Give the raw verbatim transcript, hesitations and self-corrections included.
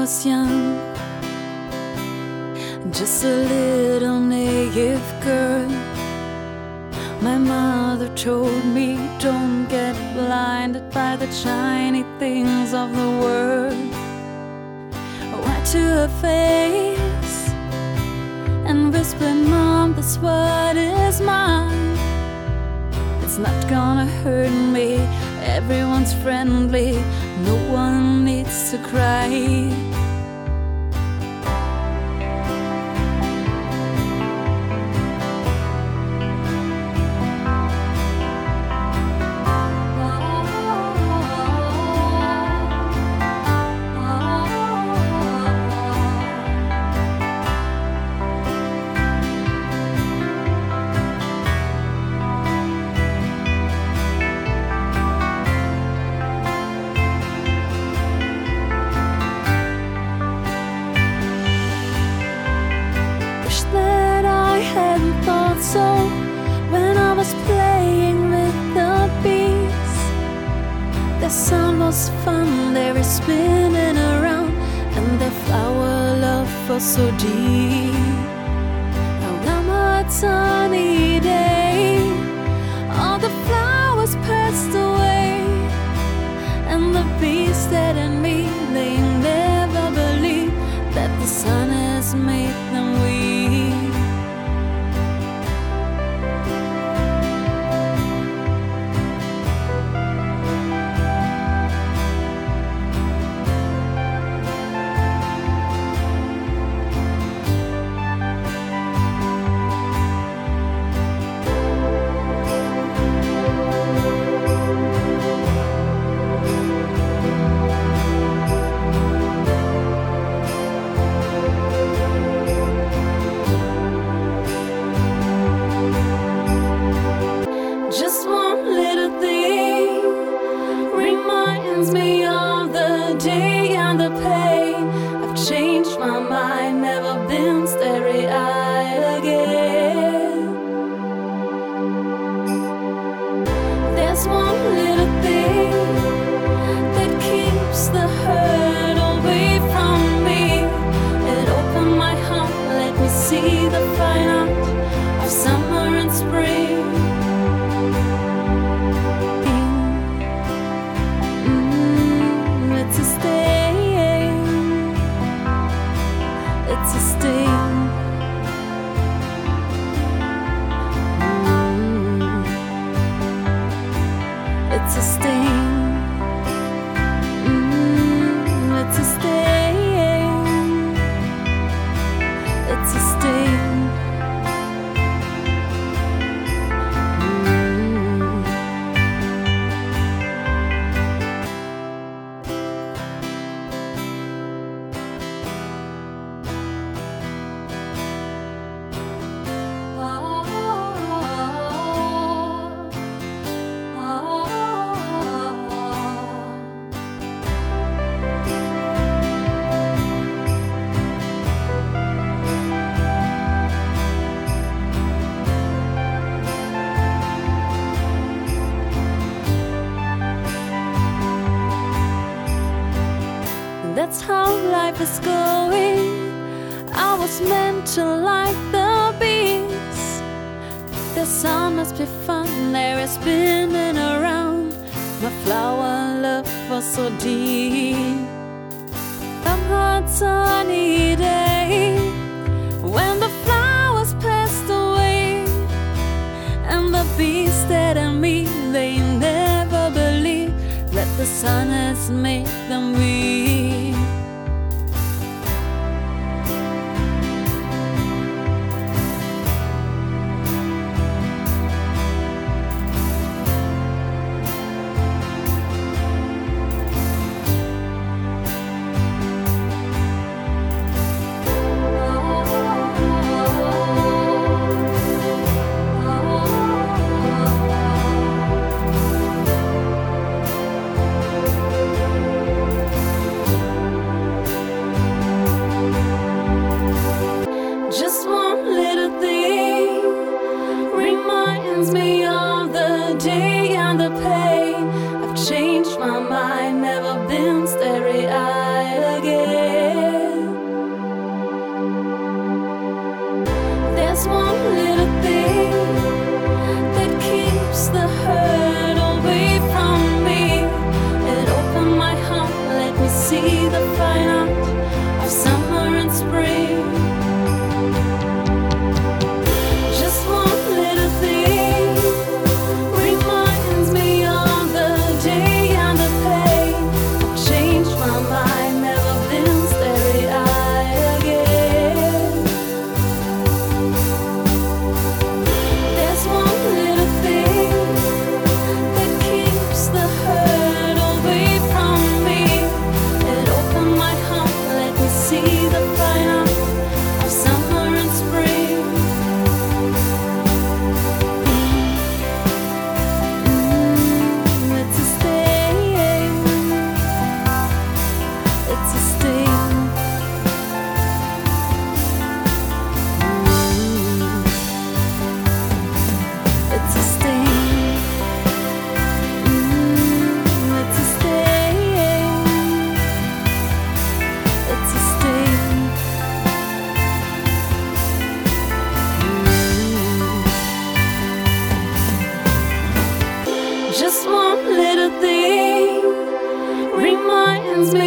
was young, just a little naive girl. My mother told me, don't get blinded by the shiny things of the world. Went to her face and whispered, Mom, this world is mine. It's not gonna hurt me, everyone's friendly, no one needs to cry. So when I was playing with the bees, the sound was fun, they were spinning around, and their flower love was so deep. Now one sunny day, all the flowers passed away, and the bees stared at me, they never believed that the sun has made them weep. Just one little thing reminds me of the day and the pain. I've changed my mind, never been starry-eyed again. There's one little thing that keeps the hurt away from me. It opened my heart, let me see the fine art of summer and spring. It's a sting. Mm. It's a sting. Mm. It's a sting. It's a sting. That's how life is going. I was meant to like the bees. The sun must be fun, there is spinning around. My flower love was so deep. Some hot sunny day, when the flowers passed away, and the bees stared at me, they never believed that the sun has made them weep. Changed my mind, never been starry-eyed again. see the fine art of summer and spring. Just one little thing reminds me of the day and the pain. I've changed my mind, never been starry-eyed again. There's one little thing that keeps the hurt away from me. It opened my heart, let me see the fine art of summer and spring. Mm, it's a sting. It's a sting. Mm, it's a sting. Mm, it's a sting. It's a sting. Mm. Just one little thing reminds me